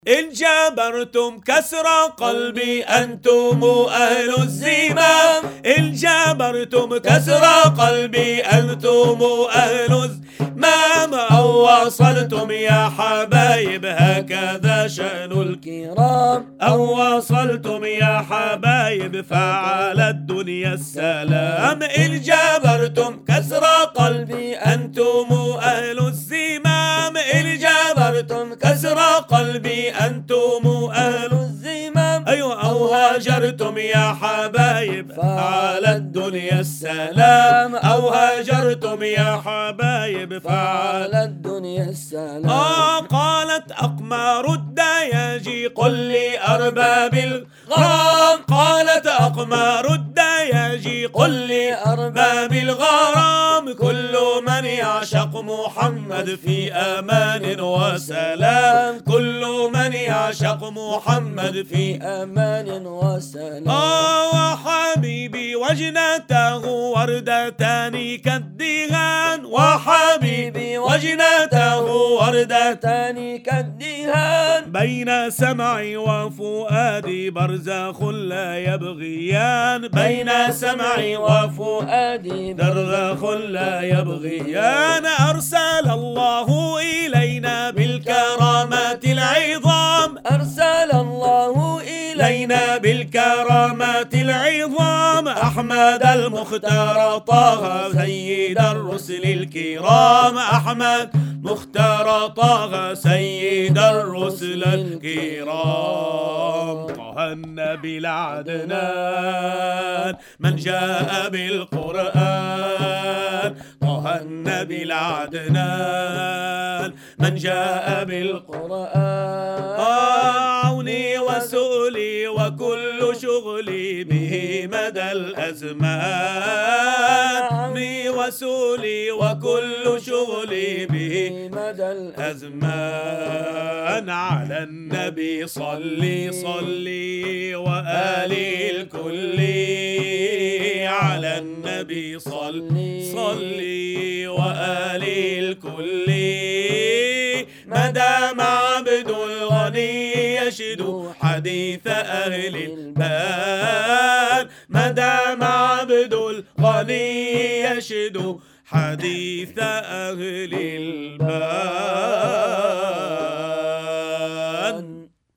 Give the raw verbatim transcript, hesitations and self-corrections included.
إن جبرتم كسر قلبي أنتم أهل الزمام. إن جبرتم كسر قلبي أنتم أهل الزمام. أو وصلتم يا حبايب هكذا شأن الكرام. أو وصلتم يا حبايب فعلى الدنيا السلام. إن جبرتم كسر قلبي أنتم أهل الزمام. إن جبرتم كسر قلبي أنتم أهل الزمام. أيوة أو هاجرتم يا حبايب فعلى الدنيا السلام. أو هاجرتم يا حبايب فعلى الدنيا السلام. آه قالت أقمار الدياجي قل لي أرباب الغرام. قالت أقمار الدياجي قل لي أرباب الغرام. كل من يعشق محمد في أمان وسلام. كل من يعشق محمد في أمان وسلام. آه وحبيبي وجنته وردتان كالدهان. وحبيبي وجنته وردتان كالدهان. بين سمعي وفؤادي برزخ لا يبغيان. بين سمعي وفؤادي برزخ لا يبغيان. أرسل الله إلينا بالكرامات العظام. أرسل الله إلينا بالكرامات العظام. أحمد المختار طه سيد الرسل الكرام. أحمد مختار طه سيد الرسل الكرام. طه النبي العدنان من جاء بالقرآن. طه النبي العدنان من جاء بالقرآن. عوني وسؤلي وكل شغلي به مدى الأزمان. عوني وسؤلي وكل شغلي به مدى الأزمان. على النبي صلي صلي وآله الكل. على النبي صلي صلي وآله الكل. ما دام عبد الغني يشد حديث أهل البال. ما دام عبد الغني يشد حديث أهل البال.